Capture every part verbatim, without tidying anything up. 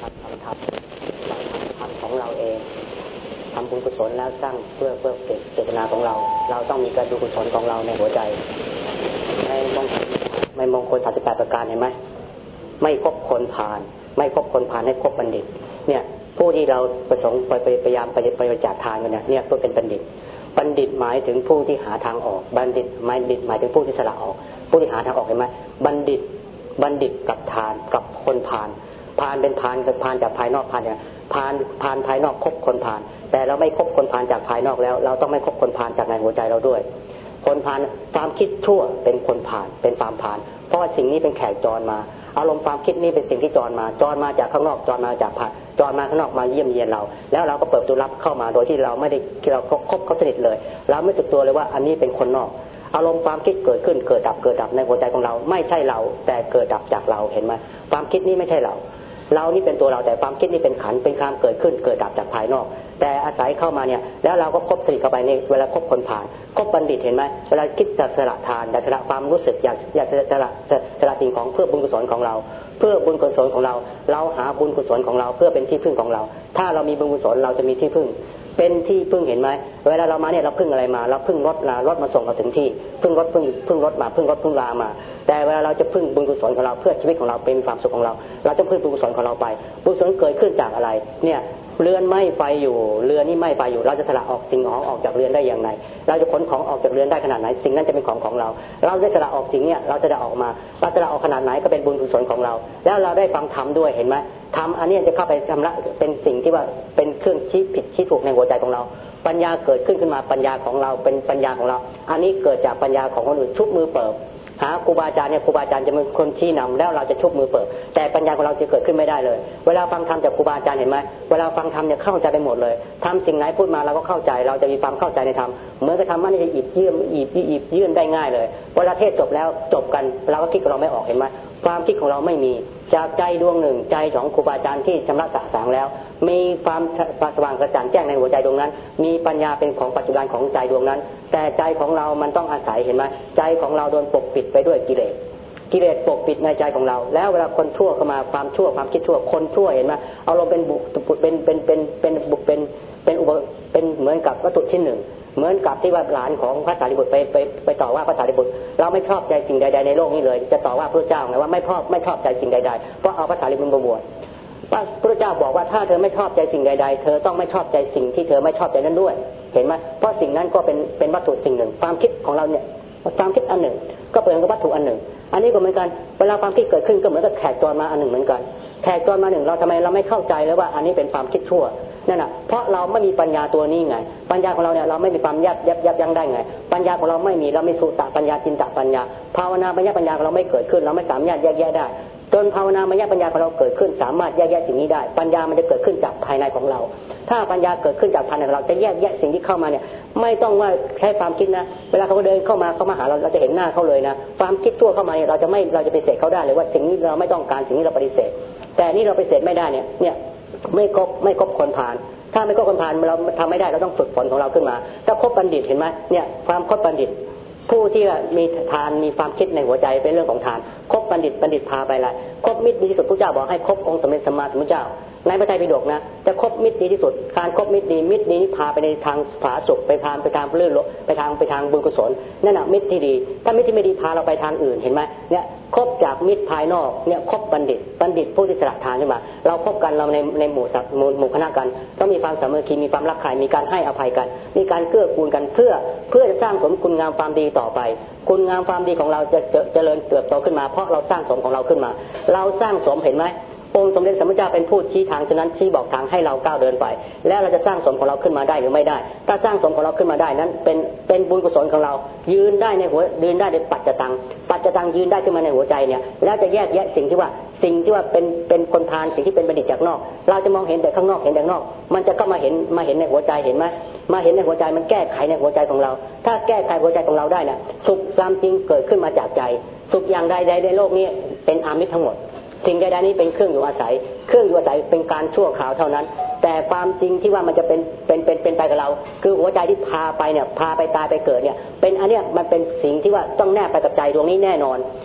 ทำทำทำทำของเราเองทำบุญกุศลแล้วสร้างเพื่อเพื่อเจตนาของเราเราต้องมีการดูกุศลของเราในหัวใจในมงคลไม่มงคลสามสิบแปดประการเห็นไหมไม่คบคนผ่านไม่คบคนผ่านให้คบบัณฑิตเนี่ยผู้ที่เราประสงค์ไปพยายามไปไปจัดทานกันเนี่ยเนี่ยเพื่อเป็นบัณฑิตบัณฑิตหมายถึงผู้ที่หาทางออกบัณฑิตหมายบัณฑิตหมายถึงผู้ที่สละออกผู้ที่หาทางออกเห็นไหมบัณฑิตบัณฑิตกับทานกับคนผ่านผ่านเป็นผ่านกับผ่านจากภายนอกผ่านเนี่ยผ่านผ่านภายนอกคบคนผ่านแต่เราไม่คบคนผ่านจากภายนอกแล้วเราต้องไม่คบคนผ่านจากในหัวใจเราด้วยคนผ่านความคิดชั่วเป็นคนผ่านเป็นความผ่านเพราะว่าสิ่งนี้เป็นแขกจรมาอารมณ์ความคิดนี้เป็นสิ่งที่จรมาจรมาจากข้างนอกจรมาจากผ่านจรมาข้างนอกมาเยี่ยมเยียนเราแล้วเราก็เปิดประตูรับเข้ามาโดยที่เราไม่ได้เราคบเขาสนิทเลยเราไม่สึกตัวเลยว่าอันนี้เป็นคนนอกอารมณ์ความคิดเกิดขึ้นเกิดดับเกิดดับในหัวใจของเราไม่ใช่เราแต่เกิดดับจากเราเห็นไหมความคิดนี้ไม่ใช่เราเรานี่เป็นตัวเราแต่ความคิดนี่เป็นขันเป็นความเกิดขึ้นเกิดดับจากภายนอกแต่อาศัยเข้ามาเนี่ยแล้วเราก็คบสนิทเข้าไปในเวลาคบคนผ่านคบบัณฑิตเห็นไหมเวลาคิดจะสละทานจะสละความรู้สึกอยากอยากจะสละสละสิ่งของเพื่อบุญกุศลของเราเพื่อบุญกุศลของเราเราหาบุญกุศลของเราเพื่อเป็นที่พึ่งของเราถ้าเรามีบุญกุศลเราจะมีที่พึ่งเป็นที่พึ่งเห็นไหมเวลาเรามาเนี่ยเราพึ่งอะไรมาเราพึ่งรถลารถมาส่งเราถึงที่พึ่งรถพึ่งพึ่งรถมาพึ่งรถพึ่งลามาแต่เวลาเราจะพึ่งบุญกุศลของเราเพื่อชีวิตของเราเป็นความสุขของเราเราจะพึ่งบุญกุศลของเราไปบุญกุศลเกิดขึ้นจากอะไรเนี่ยเรือนไหม้ไฟอยู่เรือนนี่ไหม้ไฟอยู่เราจะสละออกสิ่งของออกจากเรือนได้อย่างไรเราจะขนของออกจากเรือนได้ขนาดไหนสิ่งนั้นจะเป็นของของเราเราได้สละออกสิ่งเนี่ยเราจะได้ออกมาเราจะสละออกขนาดไหนก็เป็นบุญกุศลของเราแล้วเราได้ฟังธรรมด้วยเห็นไหมธรรมอันนี้จะเข้าไปชำระเป็นสิ่งที่ว่าเป็นเครื่องชี้ผิดชี้ถูกในหัวใจของเราปัญญาเกิดขึ้นขึ้นมาปัญญาของเราเป็นปัญญาของเราอันนี้เกิดจากปัญญาของคนอื่นชุบมือเปิบหาครูบาอาจารย์เนี่ยครูบาอาจารย์จะเป็นคนชี้นำแล้วเราจะชุบมือเปิดแต่ปัญญาของเราจะเกิดขึ้นไม่ได้เลยเวลาฟังธรรมจากครูบาอาจารย์เห็นไหมเวลาฟังธรรมเนี่ยเข้าใจไปหมดเลยทำสิ่งไหนพูดมาเราก็เข้าใจเราจะมีความเข้าใจในธรรมเหมือนกับธรรมะนี่จะหยิบยื่นหยิบหยิบยื่นได้ง่ายเลยเวลาเทศจบแล้วจบกันเราก็คิดของเราไม่ออกเห็นไหมความคิดของเราไม่มีจากใจดวงหนึ่งใจของครูบาอาจารย์ที่ชำระสะสางแล้วมีความสว่างกระจ่างแจ้งในหัวใจดวงนั้นมีปัญญาเป็นของปัจจุบันของใจดวงนั้นแต่ใจของเรามันต้องอาศัยเห็นไหมใจของเราโดนปกปิดไปด้วยกิเลสกิเลสปกปิดในใจของเราแล้วเวลาคนชั่วเข้ามาความชั่วความคิดชั่วคนชั่วเห็นไหมเอาเราเป็นบุเป็นเป็นเป็นเป็นบุเป็นเป็นอุปเป็นเหมือนกับวัตถุชิ้นหนึ่งเหมือนกับที่ว่าหลานของพระสารีบุตรไปไปไปต่อว่าพระสารีบุตรเราไม่ชอบใจสิ่งใดๆในโลกนี้เลยจะต่อว่าพระเจ้าไงว่าไม่ชอบไม่ชอบใจสิ่งใดๆเพราะเอาพระสารีบุตรมาบวชพระเจ้าบอกว่าถ้าเธอไม่ชอบใจสิ่งใดๆเธอต้องไม่ชอบใจสิ่งที่เธอไม่ชอบใจนั้นด้วยเห็นไหมเพราะสิ่งนั้นก็เป็นเป็นวัตถุสิ่งหนึ่งความคิดของเราเนี่ยความคิดอันหนึ่งก็เป็นกับวัตถุอันหนึ่งอันนี้ก็เหมือนกันเวลาความคิดเกิดขึ้นก็เหมือนกับแขกจรมาอันหนึ่งเหมือนกันแขกจรมาหนึ่งเราทำไมเราไม่เข้าใจเลยว่าอันนี้เป็นความคิดชั่วนั่นน่ะเพราะเราไม่มีปัญญาตัวนี้ไงปัญญาของเราเนี่ยเราไม่มีความยับยับยับยั้งได้ไงปัญญาของเราไม่มีเราไม่สุตตะปัญญาจินตะปัญญาภาวนาปัญญาปัญญาของเราไม่เกิดขึ้นเราไม่สามารถแยกแยะได้จนภาวนาปัญญาปัญญาของเราเกิดขึ้นสามารถแยกแยะสิ่งนี้ได้ปัญญามันจะเกิดขึ้นจากภายในของเราถ้าปัญญาเกิดขึ้นจากภายในของเราจะแยกแยะสิ่งที่เข้ามาเนี่ยไม่ต้องว่าใช้ความคิดนะเวลาเขาเดินเข้ามาเขามาหาเราเราจะเห็นหน้าเขาเลยนะความคิดทั่วเข้ามาเนี่ยเราจะไม่เราจะปฏิเสธเขาได้เลยว่าสิ่งนี้เราไม่ต้องการสิ่งนี้เราปฏิเสธแต่นี่เราปฏิเสธไม่ได้เนี่ยเนี่ยไม่ครบไม่ครบคนผ่านถ้าไม่คบคนผ่านเราทำไม่ได้เราต้องฝึกฝนของเราขึ้นมาถ้าคบบัณฑิตเห็นไหมเนี่ยความคบบัณฑิตผู้ที่มีทานมีความคิดในหัวใจเป็นเรื่องของทานคบบัณฑิตบัณฑิตพาไปละคบมิตรดีที่สุดพระเจ้าบอกให้คบองค์สมเด็จสัมมาสัมพุทธเจ้าในพระไตรปิฎกนะจะคบมิตรดีที่สุดการคบมิตรดีมิตรดีนี่พาไปในทางผาสุกไปทางไปทางเลื่อนลดไปทางไปทางบุญกุศลนั่นแหละมิตรที่ดีถ้ามิตรที่ไม่ดีพาเราไปทางอื่นเห็นไหมเนี่ยคบจากมิตรภายนอกเนี่ยคบบัณฑิตบัณฑิตผู้ที่สละทานขึ้นมาเราคบกันเราในในหมู่สัตว์หมู่คณะกันต้องมีความสามัคคีมีความรักใคร่มีการให้อภัยกันมีการเกื้อกูลกันเพื่อเพื่อจะสร้างสมคุณงามความดีต่อไปคุณงามความดีของเราจะเจริญเติบโตขึ้นมาเพราะเราสร้างสมของเราขึ้นมาเราสร้างสมเห็นไหมองค์สมเด็จสัมมาสัมพุทธเจ้าเป็นผู้ชี้ทางฉะนั้นชี้บอกทางให้เราก้าวเดินไปแล้วเราจะสร้างสมของเราขึ้นมาได้หรือไม่ได้ถ้าสร้างสมของเราขึ้นมาได้นั้นเป็นเป็นบุญกุศลของเรายืนได้ในหัวยืนได้ในปัจจตังปัจจตังยืนได้ขึ้นมาในหัวใจเนี่ยแล้วจะแยกแยะสิ่งที่ว่าสิ่งที่ว่าเป็นเป็นคนทานสิ่งที่เป็นบัณฑิตจากนอกเราจะมองเห็นแต่ข้างนอกเห็นแต่ข้างนอกมันจะเข้ามาเห็นมาเห็นในหัวใจเห็นไหมมาเห็นในหัวใจมันแก้ไขในหัวใจของเราถ้าแก้ไขหัวใจของเราได้เนี่ยสุขความจริงเกิดขึ้นมาจากใจสุขอย่างใดๆในโลกนี้เป็นอามิตรทั้งหมดสิ่งใดๆนี้เป็นเครื่องอยู่อาศัยเครื่องอยู่อาศัยเป็นการชั่วคราวเท่านั้นแต่ความจริงที่ว่ามันจะเป็นเป็นเป็นเป็นไปกับเราคือหัวใจที่พาไปเนี่ยพาไปตายไปเกิดเนี่ยเป็นอันเนี้ยมันเป็นสิ่งที่ว่าต้องแนบไปกับใจดวงนี้แน่นอน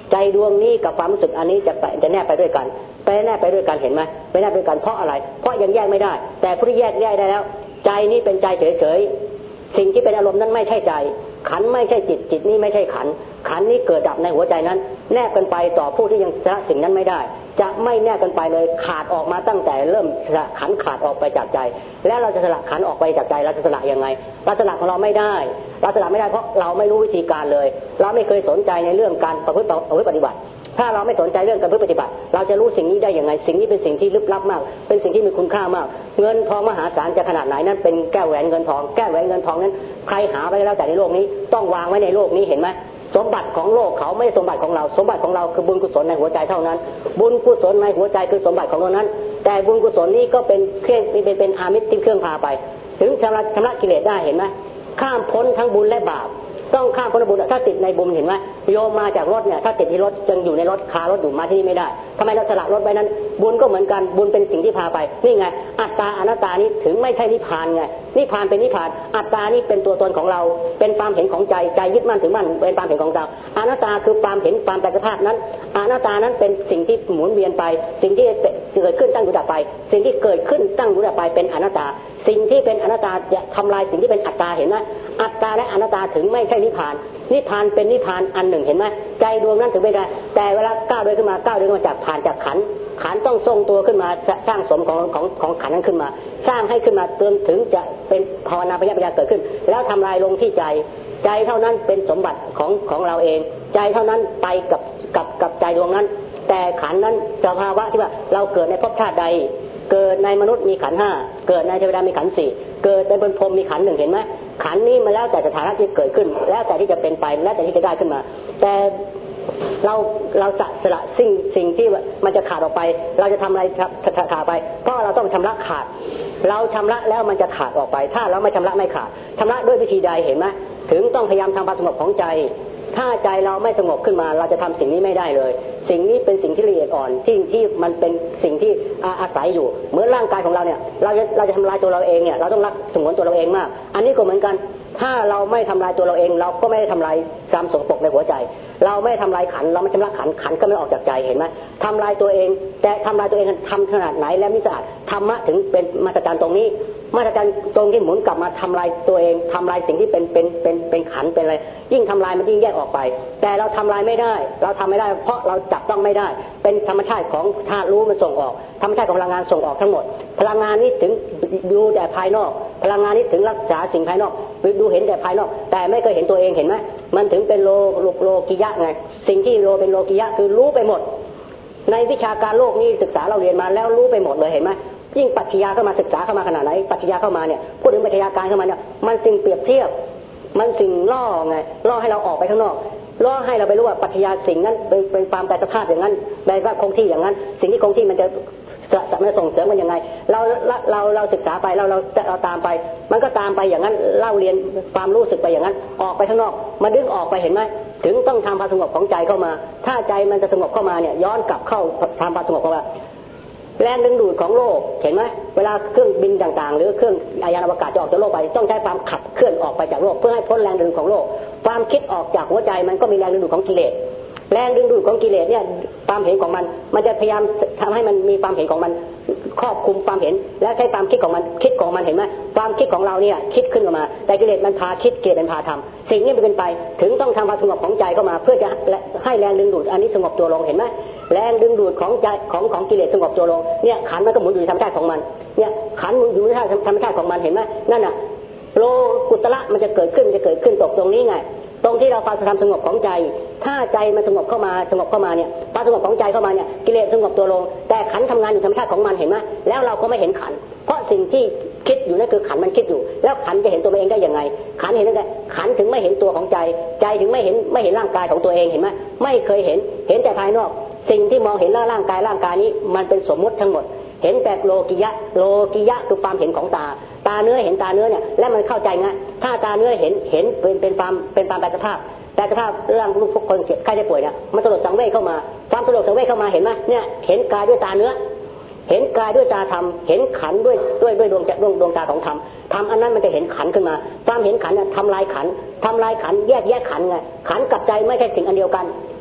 ใจดวงนี้กับความรู้สึกอันนี้จะไปจะแนบไปด้วยกันไปแนบไปด้วยกันเห็นไหมไปแนบไปด้วยกันเพราะอะไรเพราะยังแยกไม่ได้แต่ผู้ที่แยกแยกได้แล้วใจนี้เป็นใจเฉยๆสิ่งที่เป็นอารมณ์นั้นไม่ใช่ใจขันไม่ใช่จิตจิตนี้ไม่ใช่ขันขันนี้เกิดดับในหัวใจนั้นแนบกันไปต่อผู้ที่ยังละสิ่งนั้นไม่ได้จะไม่แนบกันไปเลยขาดออกมาตั้งแต่เริ่มสละขันขาดออกไปจากใจแล้วเราจะสละขันออกไปจากใจเราจะสละยังไงเราสละของเราไม่ได้เราสละไม่ได้เพราะเราไม่รู้วิธีการเลยเราไม่เคยสนใจในเรื่องการประพฤติปฏิบัติถ้าเราไม่สนใจเรื่องการประพฤติปฏิบัติเราจะรู้สิ่งนี้ได้ยังไงสิ่งนี้เป็นสิ่งที่ลึกลับมากเป็นสิ่งที่มีคุณค่ามากเงินทองมหาศาลจะขนาดไหนนั้นเป็นแก้วแหวนเงินทองแก้วแหวนเงินทองนั้นใครหาไว้แล้วแต่ในโลกนี้ต้องวางไว้ในโลกนี้เห็นไหมสมบัติของโลกเขาไม่ใช่สมบัติของเราสมบัติของเราคือบุญกุศลในหัวใจเท่านั้นบุญกุศลในหัวใจคือสมบัติของเรานั้นแต่บุญกุศลนี้ก็เป็นเครื่องเป็นเป็นอามิตรที่เครื่องพาไปถึงชำระชำระกิเลสได้เห็นไหมข้ามพ้นทั้งบุญและบาปต้องข้ามพ้นบุญถ้าติดในบุญเห็นไหมโยมมาจากรถเนี่ยถ้าติดที่รถยังอยู่ในรถคารถอยู่มาที่นี่ไม่ได้ทำไมเราสละรถไว้นั้นบุญก็เหมือนกันบุญเป็นสิ่งที่พาไปนี่ไงอัตตาอนัตตานี้ถึงไม่ใช่นิพพานไงนิพพานเป็นนิพพานอัตตานี่เป็นตัวตนของเราเป็นความเห็นของใจใจยึดมั่นถือมั่นเป็นความเห็นของเราอนัตตาคือความเห็นความแปรสภาพนั้นอนัตตานั้นเป็นสิ่งที่หมุนเวียนไปสิ่งที่เกิดขึ้นตั้งอยู่ดับไปสิ่งที่เกิดขึ้นตั้งอยู่ดับไปเป็นอนัตตาสิ่งที่เป็นอนัตตาจะทำลายสิ่งที่เป็นอัตตาเห็นไหมอัตตาและอนัตตาถึงไม่ใช่นิพพานนิพพานเป็นนิพพานอันหนึ่งเห็นไหมใจดวงนั้นถึงไม่ได้แต่เวลาก้าวเดินขึ้นมาก้าวเดินขึ้นมาจากผ่านจากขันขันต้องทรงตัวขึ้นมาสร้างสมของของของขันนั้นขึ้นมาสร้างให้ขึ้นมาจนถึงจะเป็นภาวนาปัญญาปัญญาเกิดขึ้นแล้วทำลายลงที่ใจใจเท่านั้นเป็นสมบัติของของเราเองใจเท่านั้นไปกับกับกับใจดวงนั้นแต่ขันนั้นสภาวะที่ว่าเราเกิดในภพชาติใดเกิดในมนุษย์มีขันห้าเกิดในเทวดามีขันสี่เกิดในบนพรหมมีขันหนึ่งเห็นไหมขันนี้มาแล้วแต่สถานะที่เกิดขึ้นแล้วแต่ที่จะเป็นไปแล้วแต่ที่จะได้ขึ้นมาแต่เราเราสละสิ่งสิ่งที่มันจะขาดออกไปเราจะทำอะไรขาดไปเพราะเราต้องชำระขาดเราชำระแล้วมันจะขาดออกไปถ้าเราไม่ชำระไม่ขาดชำระด้วยวิธีใดเห็นไหมถึงต้องพยายามทำความสงบของใจถ้าใจเราไม่สงบขึ้นมาเราจะทำสิ่งนี้ไม่ได้เลยสิ่งนี้เป็นสิ่งที่ละเอียดอ่อนที่ที่มันเป็นสิ่งที่อาศัยอยู่เหมือนร่างกายของเราเนี่ยเราจะเราจะทำลายตัวเราเองเนี่ยเราต้องรักสงวนตัวเราเองมากอันนี้ก็เหมือนกันถ้าเราไม่ทำลายตัวเราเองเราก็ไม่ได้ทำลายความสกปรกในหัวใจเราไม่ทำลายขันเราไม่ชำระขันขันก็ไม่ออกจากใจเห็นไหมทำลายตัวเองแต่ทำลายตัวเองทำขนาดไหนแล้วมิสะอาดธรรมะถึงเป็นมาตรการตรงนี้มาตรการตรงที่หมุนกลับมาทำลายตัวเองทำลายสิ่งที่เป็นเป็นเป็นเป็นขันเป็นอะไรยิ่งทำลายมันยิ่งแยกออกไปแต่เราทำลายไม่ได้เราทำไม่ได้เพราะเราจับต้องไม่ได้เป็นธรรมชาติของธาตุรู้มันส่งออกธรรมชาติของพลังงานส่งออกทั้งหมดพลังงานนี้ถึงดูแต่ภายนอกพลังงานนี้ถึงรักษาสิ่งภายนอกดูเห็นแต่ภายนอกแต่ไม่เคยเห็นตัวเองเห็นไหมมันถึงเป็นโลโลโลกิยะไงสิ่งที่โลเป็นโลกิยะคือรู้ไปหมดในวิชาการโลกนี้ศึกษาเราเรียนมาแล้วรู้ไปหมดเลยเห็นไหมยิ่งปรัชญาเข้ามาศึกษาเข้ามาขนาดไหนปรัชญาเข้ามาเนี่ยพูดถึงปรัชญาการเข้ามาเนี่ยมันสิ่งเปรียบเทียบมันสิ่งล่อไงล่อให้เราออกไปข้างนอกล่อให้เราไปรู้ว่าปรัชญาสิ่งนั้นเป็นเป็นความแปรสภาพอย่างนั้นแปลว่าคงที่อย่างนั้นสิ่งที่คงที่มันจะจะมันส่งเสริมมันยังไงเราเราเราศึกษาไปเราเราเราตามไปมันก็ตามไปอย่างนั้นเล่าเรียนความรู้สึกไปอย่างนั้นออกไปข้างนอกมันดึงออกไปเห็นไหมถึงต้องทำความสงบของใจเข้ามาถ้าใจมันจะสงบเข้ามาเนี่ยย้อนกลับเข้าทำความสงบเข้ามาแรงดึงดูดของโลกเห็นไหมเวลาเครื่องบินต่างๆหรือเครื่องยานอวกาศจะออกจากโลกไปต้องใช้ความขับเคลื่อนออกไปจากโลกเพื่อให้พ้นแรงดึงดูดของโลกความคิดออกจากหัวใจมันก็มีแรงดึงดูดของกิเลสแรงดึงดูดของกิเลสเนี่ยความเห็นของมันมันจะพยายามทำให้มันมีความเห็นของมันครอบคลุมความเห็นและใช้ความคิดของมันคิดของมันเห็นไหมความคิดของเราเนี่ยคิดขึ้นมาแต่กิเลสมันพาคิดกิเลสมันพาทำสิ่งนี้เป็นไปถึงต้องทำความสงบของใจเข้ามาเพื่อจะให้แรงดึงดูดอันนี้สงบตัวลงเห็นไหมแรงดึงดูดของใจของของกิเลสสงบตัวลงเนี่ยขันมันก็หมุนอยู่ธรรมชาติของมันเนี่ยขันหมุนอยู่ธรรมชาติของมันเห็นไหมนั่นน่ะโลกุตระมันจะเกิดขึ้นจะเกิดขึ้นตกตรงนี้ไงตรงที่เราความสงบของใจถ้าใจมันสงบเข้ามาสงบเข้ามาเนี่ยความสงบของใจเข้ามาเนี่ยกิเลสสงบตัวลงแต่ขันทำงานอยู่ธรรมชาติของมันเห็นไหมแล้วเราก็ไม่เห็นขันเพราะสิ่งที่คิดอยู่นั่นคือขันมันคิดอยู่แล้วขันจะเห็นตัวเองได้ยังไงขันเห็นได้ขันถึงไม่เห็นตัวของใจใจถึงไม่เห็นไม่เห็นร่างกายของตัวเองเห็นไหมไม่เคยเห็นเห็นแต่ภายนอกสิ่งที่มองเห็นร่างกายร่างกายนี้มันเป็นสมมติทั้งหมดเห็นแต่โลกิยะโลกิยะคือความเห็นของตาตาเนื้อเห็นตาเนื้อเนี่ยแล้วมันเข้าใจไงถ้าตาเนื้อเห็นเห็นเป็นเป็นความเป็นความแปรสภาพแต่สภาพเรื่องลูกพวกคนเจ็บไข้ได้ป่วยเนี่ยมันสลดสังเวชเข้ามาความสลดสังเวชเข้ามาเห็นไหมเนี่ยเห็นกายด้วยตาเนื้อเห็นกายด้วยตาธรรมเห็นขันด้วยด้วยด้วยดวงดวงดวงตาของธรรมธรรมอันนั้นมันจะเห็นขันขึ้นมาความเห็นขันเนี่ยทำลายขันทำลายขันแยกแยกขันไงขันกับใจไม่ใช่สิ่งอันเดียวกัน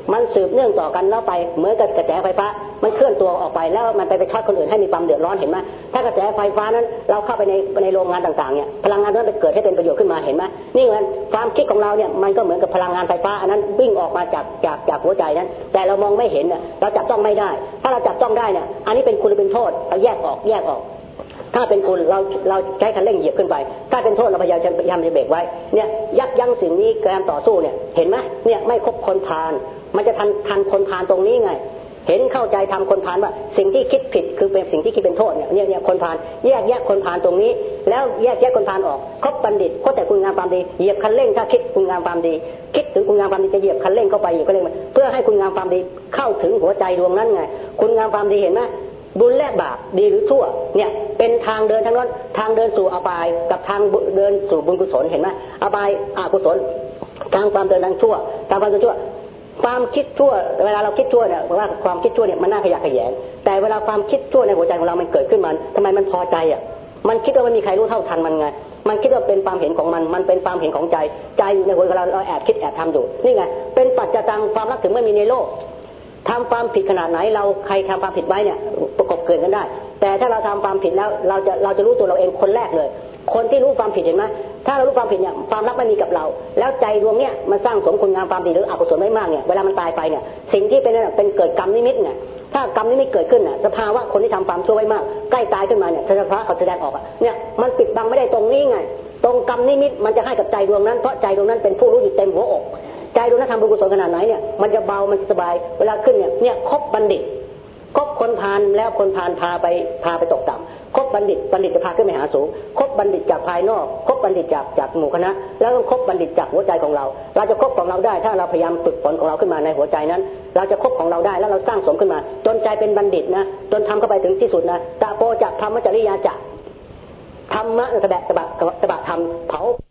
มันสืบเนื่องต่อกันแล้วไปเหมือนกับกระแสไฟฟ้ามันเคลื่อนตัวออกไปแล้วมันไปไปช็อตคนอื่นให้มีความเดือดร้อนเห็นไหมถ้ากระแสไฟฟ้านั้นเราเข้าไปในในโรงงานต่างๆเนี่ยพลังงานนั้นไปเกิดให้เป็นประโยชน์ขึ้นมาเห็นไหมนี่เหมือนความคิดของเราเนี่ยมันก็เหมือนกับพลังงานไฟฟ้าอันนั้นวิ่งออกมาจากจากจากหัวใจนั้นแต่เรามองไม่เห็นเนี่ยเราจับต้องไม่ได้ถ้าเราจับต้องได้เนี่ยอันนี้เป็นคุณหรือเป็นโทษเราแยกออกแยกออกถ้าเป็นคุณเราเราใช้คันเร่งเหยียบขึ้นไปถ้าเป็นโทษเราพยายามจะพยายามจะเบรกไว้เนี่ยยับยั้งสิ่งนี้การต่อสู้เนี่ยเห็นไหมเนี่ยไม่ครบคนพาลมันจะทันทันคนพาลตรงนี้ไงเห็นเข้าใจทำคนพาลว่าสิ่งที่คิดผิดคือเป็นสิ่งที่คิดเป็นโทษเนี่ยเนี่ยเนี่ยคนพาลแยกแยกคนพาลตรงนี้แล้วแยกแยกคนพาลออกคบบัณฑิตคบแต่คุณงามความดีเหยียบคันเร่งถ้าคิดคุณงามความดีคิดถึงคุณงามความดีจะเหยียบคันเร่งเข้าไปเหยียบคันเร่งเพื่อให้คุณงามความดีเข้าถึงหัวใจดวงนั้นไงคุณงามความดีเห็นไหมบุญและบาปดีหรือชั่วเนี่ยเป็นทางเดินทางนั้นทางเดินสู่อบายกับทางเดินสู่บุญกุศลเห็นไหมอบายอกุศลทางความเดินทางชั่วทางความเดินชั่วความคิดชั่วเวลาเราคิดชั่วเนี่ยว่าความคิดชั่วเนี่ยมันน่าขยะแขยงแต่เวลาความคิดชั่วในหัวใจของเรามันเกิดขึ้นมันทำไมมันพอใจอ่ะมันคิดว่าไม่มีใครรู้เท่าทันมันไงมันคิดว่าเป็นความเห็นของมันมันเป็นความเห็นของใจใจอยู่ในหัวของเราเราแอบคิดแอบทำอยู่นี่ไงเป็นปัจจตังความรักถึงไม่มีในโลกทำความผิดขนาดไหนเราใครทำความผิดไว้เนี่ยประกบเกิดกันได้แต่ถ้าเราทำความผิดแล้วเราจะเราจะรู้ตัวเราเองคนแรกเลยคนที่รู้ความผิดเห็นไหมถ้าเรารู้ความผิดเนี่ยความรักไม่มีกับเราแล้วใจดวงเนี่ยมันสร้างสมคุณงามความดีหรืออกุศลไม่มากเนี่ยเวลามันตายไปเนี่ยสิ่งที่เป็นเป็นเกิดกรรมนิมิตเนี่ยถ้ากรรมนิมิตเกิดขึ้นน่ะสภาวะคนที่ทำความชั่วไว้มากใกล้ตายขึ้นมาเนี่ยสภาวะเขาแสดงออกเนี่ยมันปิดบังไม่ได้ตรงนี้ไงตรงกรรมนิมิตมันจะให้กับใจดวงนั้นเพราะใจดวงนั้นเป็นผู้รู้อยู่เต็มหัวอกใจดวงนั้นทำบุญกุศลขนาดไหนเนี่ยมันจะเบามันสบายเวลาขึ้นเนี่ยเนี่ยคบบัณฑิตคบคนพาลแล้วคนพาลพาไปพาไปตกต่ำคบบัณฑิตบัณฑิตจะพาขึ้นไปหาสูงคบบัณฑิตจากภายนอกคบบัณฑิตจากจากหมู่คณะแล้วคบบัณฑิตจากหัวใจของเราเราจะคบของเราได้ถ้าเราพยายามฝึกฝนของเราขึ้นมาในหัวใจนั้นเราจะคบของเราได้แล้วเราสร้างสมขึ้นมาจนใจเป็นบัณฑิตนะจนทำเข้าไปถึงที่สุดนะตะโปจักธรรมจริยาจักธรรมะตะบะตะบะตะบะธรรมเผา